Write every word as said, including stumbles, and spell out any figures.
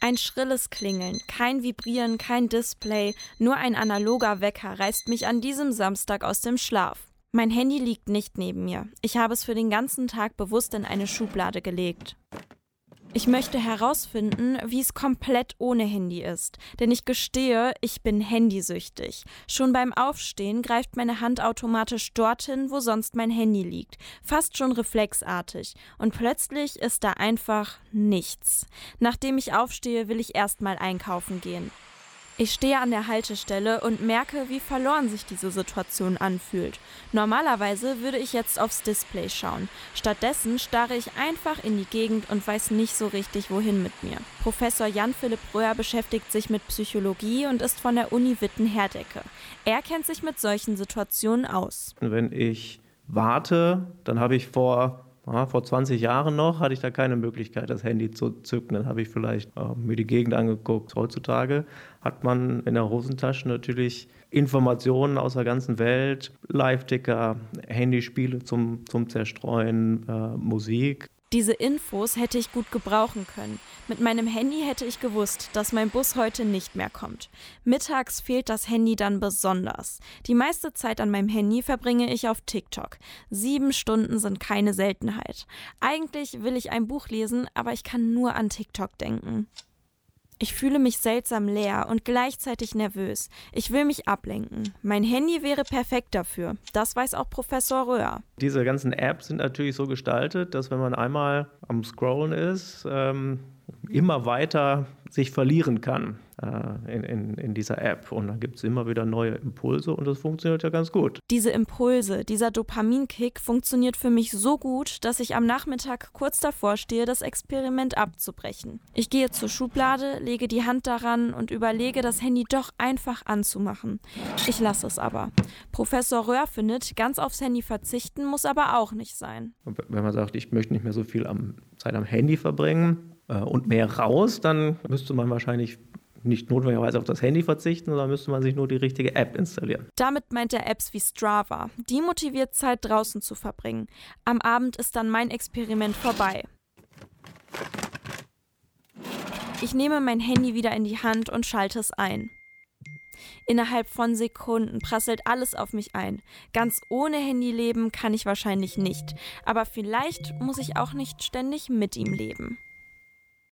Ein schrilles Klingeln, kein Vibrieren, kein Display, nur ein analoger Wecker reißt mich an diesem Samstag aus dem Schlaf. Mein Handy liegt nicht neben mir. Ich habe es für den ganzen Tag bewusst in eine Schublade gelegt. Ich möchte herausfinden, wie es komplett ohne Handy ist. Denn ich gestehe, ich bin handysüchtig. Schon beim Aufstehen greift meine Hand automatisch dorthin, wo sonst mein Handy liegt. Fast schon reflexartig. Und plötzlich ist da einfach nichts. Nachdem ich aufstehe, will ich erstmal einkaufen gehen. Ich stehe an der Haltestelle und merke, wie verloren sich diese Situation anfühlt. Normalerweise würde ich jetzt aufs Display schauen. Stattdessen starre ich einfach in die Gegend und weiß nicht so richtig, wohin mit mir. Professor Jan-Philipp Röhr beschäftigt sich mit Psychologie und ist von der Uni Witten-Herdecke. Er kennt sich mit solchen Situationen aus. Wenn ich warte, dann habe ich vor... Ja, vor zwanzig Jahren noch hatte ich da keine Möglichkeit, das Handy zu zücken. Dann habe ich vielleicht äh, mir die Gegend angeguckt. Heutzutage hat man in der Hosentasche natürlich Informationen aus der ganzen Welt, Live-Ticker, Handyspiele zum, zum Zerstreuen, äh, Musik. Diese Infos hätte ich gut gebrauchen können. Mit meinem Handy hätte ich gewusst, dass mein Bus heute nicht mehr kommt. Mittags fehlt das Handy dann besonders. Die meiste Zeit an meinem Handy verbringe ich auf TikTok. Sieben Stunden sind keine Seltenheit. Eigentlich will ich ein Buch lesen, aber ich kann nur an TikTok denken. Ich fühle mich seltsam leer und gleichzeitig nervös. Ich will mich ablenken. Mein Handy wäre perfekt dafür. Das weiß auch Professor Röhr. Diese ganzen Apps sind natürlich so gestaltet, dass wenn man einmal am Scrollen ist, ähm, immer weiter sich verlieren kann äh, in, in, in dieser App. Und dann gibt es immer wieder neue Impulse und das funktioniert ja ganz gut. Diese Impulse, dieser Dopaminkick funktioniert für mich so gut, dass ich am Nachmittag kurz davor stehe, das Experiment abzubrechen. Ich gehe zur Schublade, lege die Hand daran und überlege, das Handy doch einfach anzumachen. Ich lasse es aber. Professor Röhr findet, ganz aufs Handy verzichten muss aber auch nicht sein. Und wenn man sagt, ich möchte nicht mehr so viel am, Zeit am Handy verbringen, und mehr raus, dann müsste man wahrscheinlich nicht notwendigerweise auf das Handy verzichten, sondern müsste man sich nur die richtige App installieren. Damit meint er Apps wie Strava. Die motiviert, Zeit draußen zu verbringen. Am Abend ist dann mein Experiment vorbei. Ich nehme mein Handy wieder in die Hand und schalte es ein. Innerhalb von Sekunden prasselt alles auf mich ein. Ganz ohne Handy leben kann ich wahrscheinlich nicht. Aber vielleicht muss ich auch nicht ständig mit ihm leben.